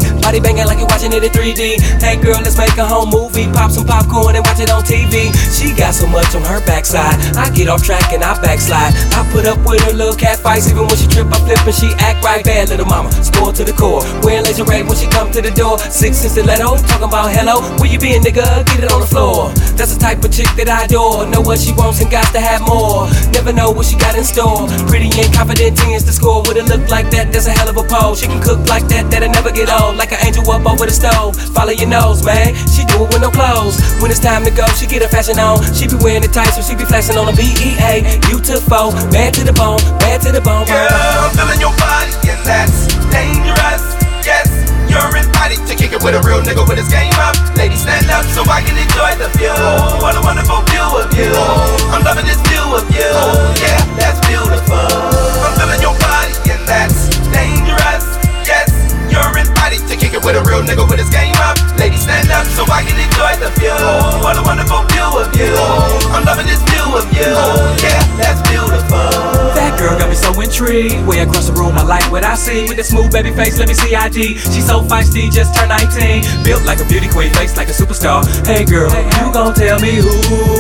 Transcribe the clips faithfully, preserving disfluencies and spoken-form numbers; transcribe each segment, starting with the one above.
Body banging like you're watching it in three D. Hey girl, let's make a home movie. Pop some popcorn and watch it on T V. She got so much on her backside, I get off track and I backslide. I put up with her little cat fights. Even when she trip, I flip and she act right. Bad little mama, spoiled to the core. Wearing lingerie when she come to the door. Six in stiletto, talking about hello. Where you been, nigga? Get it on the floor. That's the type of chick that I adore. Know what she wants and got to have more. Never know what she got in store. Pretty and confident, tends to score. With a look like that, that's a hell of a pole. She can cook like that, that'll never get old. Like an angel up over the stove. Follow your nose, man. She do it with no clothes. When it's time to go, she get her fashion on. She be wearing the tights, so she be flashing on a B E A. You to foe, bad to the bone, bad to the bone. Girl, I'm feeling your body, and that's dangerous. Yes, you're invited to kick it with a real nigga with his game up. Ladies, stand up so I can enjoy the view. What a wonderful view of you. I'm loving this view of you. Yeah, that's beautiful. I'm feeling your body, and that's dangerous. Yes, you're invited to kick it with a real nigga with his game up. Ladies, stand up so I can enjoy the view. What a wonderful view of you. I'm loving this view of you. Yeah, that's beautiful. That girl got me so intrigued. Way across the room, I like what I see. With that smooth baby face, let me see I D. She's so feisty, just turned nineteen. Built like a beauty queen, face like a superstar. Hey girl, you gon' tell me who,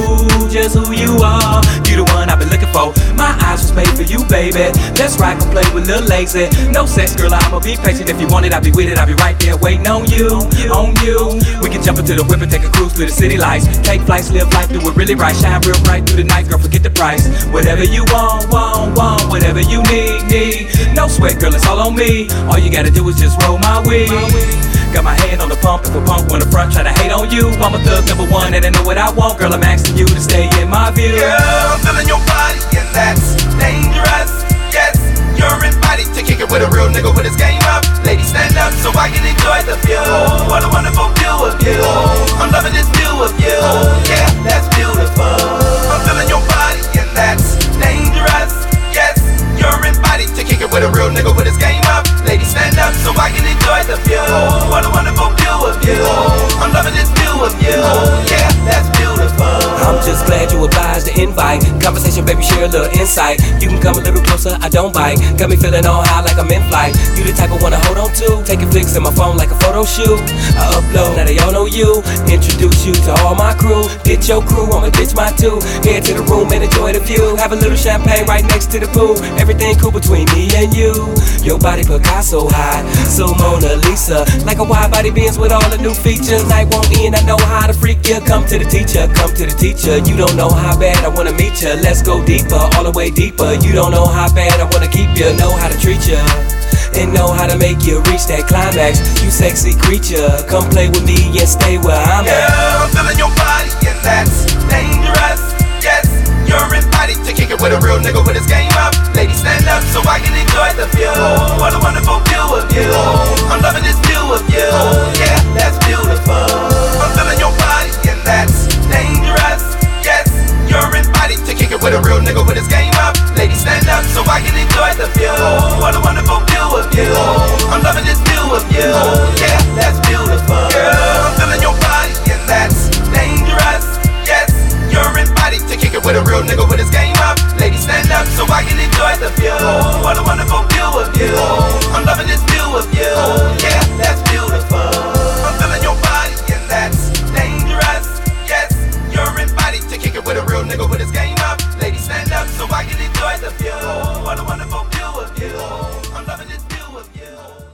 just who you are. You the one I've been looking for. My eyes was made for you, baby. Let's rock and play with Lil Lazy. No sex, girl, I'ma be patient. If you want it, I'll be with it. I'll be right there waiting on you, on you. We can jump into the whip and take a cruise through the city lights. Take flights, live life, do it really right. Shine real bright through the night, girl, forget the price. Whatever you want, want, want. Whatever you need, need. No sweat, girl, it's all on me. All you gotta do is just roll my weed. Got my hand on the pump, if a punk on the front try to hate on you. I'm a thug number one and I know what I want. Girl, I'm asking you to stay in my view. Girl, I'm feeling your body, and that's dangerous. Yes, you're invited to kick it with a real nigga with his game up. Ladies, stand up so I can enjoy the view. What a wonderful view of you. I'm loving this view of you. Yeah, that's beautiful. I'm feeling your body, and that's dangerous. Yes, you're invited to kick it with a real nigga with his game up. Ladies, stand up so I can enjoy the view. What a wonderful view of you. I'm loving this view of you. Yeah, that's beautiful. I'm just glad you obliged to invite. Conversation, baby, share a little insight. You can come a little closer, I don't bite. Got me feeling all high like I'm in flight. You the type I wanna hold on to. Taking flicks in my phone like a photo shoot. I upload, now they all know you. Introduce you to all my crew. Ditch your crew, I'ma ditch my two. Head to the room and enjoy the view. Have a little champagne right next to the pool. Everything cool between me and you. Your body Picasso high, so Mona Lisa. Like a wide body Benz with all the new features. Night won't end, I know how to freak ya. Come to the teacher, come to the teacher. You don't know how bad I wanna meet ya. Let's go deeper, all the way deeper. You don't know how bad I wanna keep ya. Know how to treat ya, and know how to make you reach that climax. You sexy creature, come play with me and stay where I'm at. Girl, I'm feeling your body, and that's dangerous. Yes, you're invited to kick it with a real nigga with his game up. Ladies, stand up so I can enjoy the view. What a wonderful view of you. I'm loving this view of you. Yeah, that's beautiful. I'm feeling your body, and that's dangerous. Yes, you're invited to kick it with a real nigga with his game up. Ladies, stand up so I can enjoy the view. What a wonderful view of you. I'm loving this view of you. Yeah, that's beautiful. Girl, I'm feeling your body, and that's dangerous. Yes, you're invited to kick it with a real nigga with his game up. Ladies, stand up so I can enjoy the view. What a wonderful view of you. I'm loving this view of you. Yeah, that's beautiful. I'm feeling your body, and that's dangerous. Yes, you're invited to kick it with a real nigga with his game up. Ladies, stand up so I can enjoy the view. What a wonderful view of you. I'm loving this view of you.